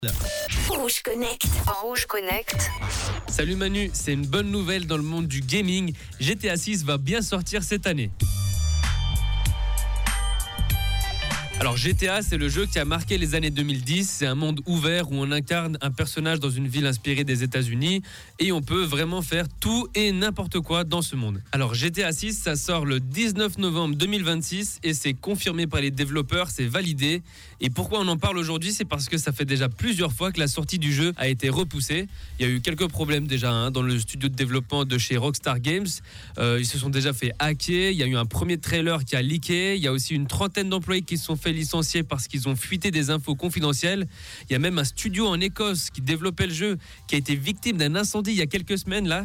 Rouge Connect. En Rouge Connect. Salut Manu, c'est une bonne nouvelle dans le monde du gaming. GTA 6 va bien sortir cette année. Alors GTA, c'est le jeu qui a marqué les années 2010. C'est un monde ouvert où on incarne un personnage dans une ville inspirée des États-Unis et on peut vraiment faire tout et n'importe quoi dans ce monde. Alors GTA 6, ça sort le 19 novembre 2026 et c'est confirmé par les développeurs, c'est validé. Et pourquoi on en parle aujourd'hui, c'est parce que ça fait déjà plusieurs fois que la sortie du jeu a été repoussée. Il y a eu quelques problèmes déjà dans le studio de développement de chez Rockstar Games. Ils se sont déjà fait hacker. Il y a eu un premier trailer qui a leaké. Il y a aussi une trentaine d'employés qui se sont fait licenciés parce qu'ils ont fuité des infos confidentielles. Il y a même un studio en Écosse qui développait le jeu qui a été victime d'un incendie il y a quelques semaines là.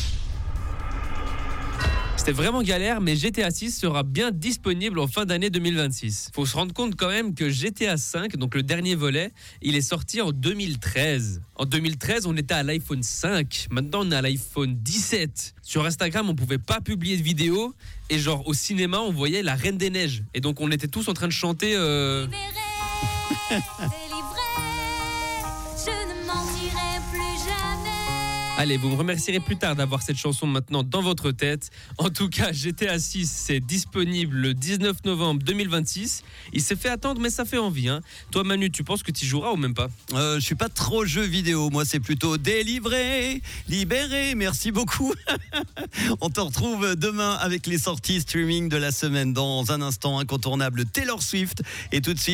C'était vraiment galère, mais GTA 6 sera bien disponible en fin d'année 2026. Faut se rendre compte quand même que GTA 5, donc le dernier volet, il est sorti en 2013. En 2013, on était à l'iPhone 5. Maintenant, on est à l'iPhone 17. Sur Instagram, on pouvait pas publier de vidéos. Et genre, au cinéma, on voyait la Reine des Neiges. Et donc, on était tous en train de chanter... Libéré, délivré, je ne mentirai plus jamais. Allez, vous me remercierez plus tard d'avoir cette chanson maintenant dans votre tête. En tout cas, GTA 6, c'est disponible le 19 novembre 2026. Il s'est fait attendre, mais ça fait envie. Toi, Manu, tu penses que tu y joueras ou même pas ? Je suis pas trop jeu vidéo. Moi, c'est plutôt délivré, libéré. Merci beaucoup. On te retrouve demain avec les sorties streaming de la semaine. Dans un instant incontournable, Taylor Swift. Et tout de suite.